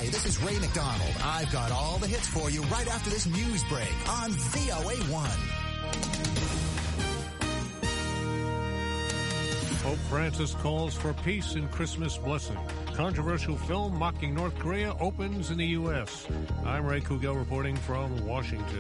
Hi, this is Ray McDonald. I've got all the hits for you right after this news break on VOA1. Pope Francis calls for peace and Christmas blessing. Controversial film mocking North Korea opens in the U.S. I'm Ray Kugel reporting from Washington.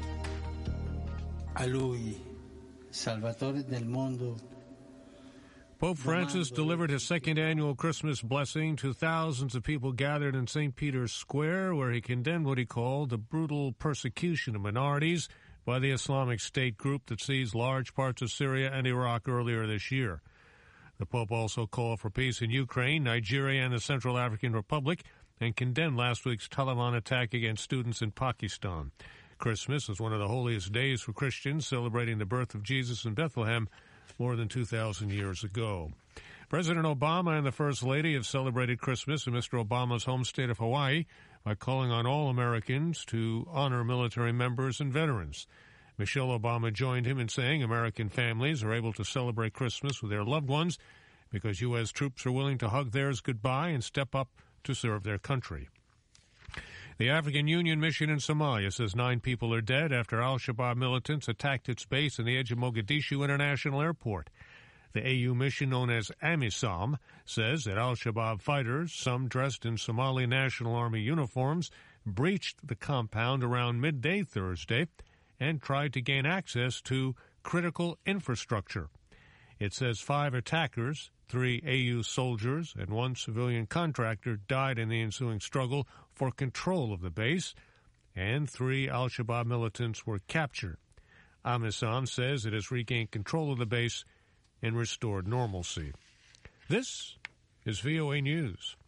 A lui, Salvatore del mondo. Pope Francis delivered his second annual Christmas blessing to thousands of people gathered in St. Peter's Square, where he condemned what he called the brutal persecution of minorities by the Islamic State group that seized large parts of Syria and Iraq earlier this year. The Pope also called for peace in Ukraine, Nigeria, and the Central African Republic, and condemned last week's Taliban attack against students in Pakistan. Christmas is one of the holiest days for Christians, celebrating the birth of Jesus in Bethlehem more than 2,000 years ago. President Obama and the First Lady have celebrated Christmas in Mr. Obama's home state of Hawaii by calling on all Americans to honor military members and veterans. Michelle Obama joined him in saying American families are able to celebrate Christmas with their loved ones because U.S. troops are willing to hug theirs goodbye and step up to serve their country. The African Union mission in Somalia says 9 people are dead after al-Shabaab militants attacked its base on the edge of Mogadishu International Airport. The AU mission, known as AMISOM, says that al-Shabaab fighters, some dressed in Somali National Army uniforms, breached the compound around midday Thursday and tried to gain access to critical infrastructure. It says 5 attackers, 3 AU soldiers, and 1 civilian contractor died in the ensuing struggle for control of the base, and 3 al-Shabaab militants were captured. AMISOM says it has regained control of the base and restored normalcy. This is VOA News.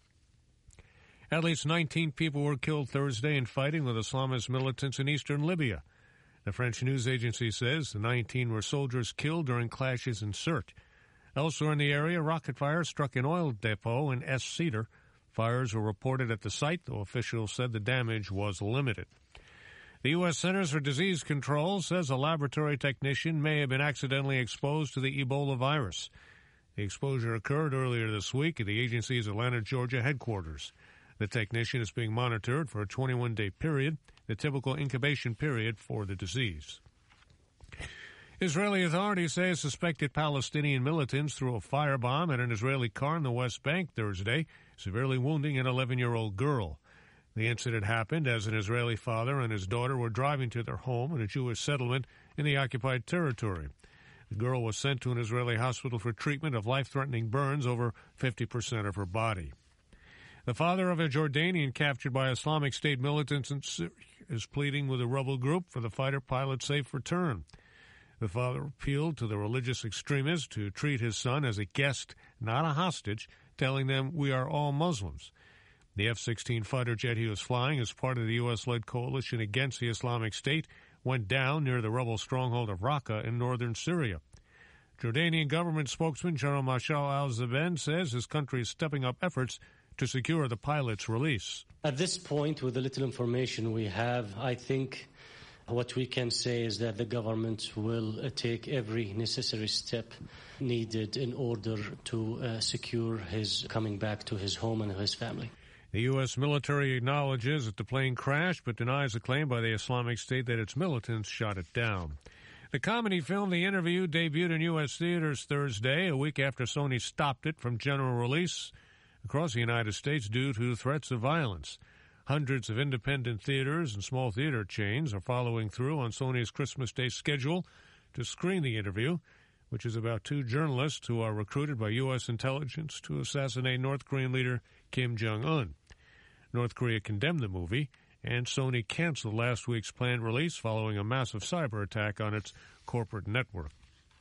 At least 19 people were killed Thursday in fighting with Islamist militants in eastern Libya. The French news agency says the 19 were soldiers killed during clashes in Sirte. Elsewhere in the area, rocket fire struck an oil depot in Es Cedar. Fires were reported at the site, though officials said the damage was limited. The U.S. Centers for Disease Control says a laboratory technician may have been accidentally exposed to the Ebola virus. The exposure occurred earlier this week at the agency's Atlanta, Georgia headquarters. The technician is being monitored for a 21-day period, the typical incubation period for the disease. Israeli authorities say suspected Palestinian militants threw a firebomb at an Israeli car in the West Bank Thursday, severely wounding an 11-year-old girl. The incident happened as an Israeli father and his daughter were driving to their home in a Jewish settlement in the occupied territory. The girl was sent to an Israeli hospital for treatment of life-threatening burns over 50% of her body. The father of a Jordanian captured by Islamic State militants in Syria is pleading with a rebel group for the fighter pilot's safe return. The father appealed to the religious extremists to treat his son as a guest, not a hostage, telling them, "We are all Muslims." The F-16 fighter jet he was flying as part of the U.S.-led coalition against the Islamic State went down near the rebel stronghold of Raqqa in northern Syria. Jordanian government spokesman General Mashal al-Zaben says his country is stepping up efforts to secure the pilot's release. At this point, with the little information we have, I think what we can say is that the government will take every necessary step needed in order to secure his coming back to his home and his family. The U.S. military acknowledges that the plane crashed, but denies the claim by the Islamic State that its militants shot it down. The comedy film The Interview debuted in U.S. theaters Thursday, a week after Sony stopped it from general release across the United States due to threats of violence. Hundreds of independent theaters and small theater chains are following through on Sony's Christmas Day schedule to screen The Interview, which is about 2 journalists who are recruited by U.S. intelligence to assassinate North Korean leader Kim Jong-un. North Korea condemned the movie, and Sony canceled last week's planned release following a massive cyber attack on its corporate network.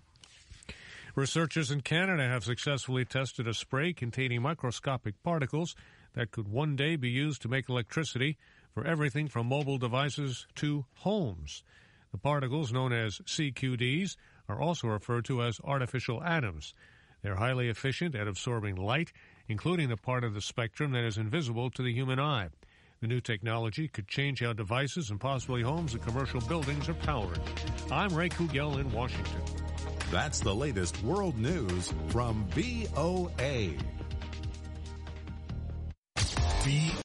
Researchers in Canada have successfully tested a spray containing microscopic particles that could one day be used to make electricity for everything from mobile devices to homes. The particles, known as CQDs, are also referred to as artificial atoms. They're highly efficient at absorbing light, including the part of the spectrum that is invisible to the human eye. The new technology could change how devices and possibly homes and commercial buildings are powered. I'm Ray Kugel in Washington. That's the latest world news from VOA.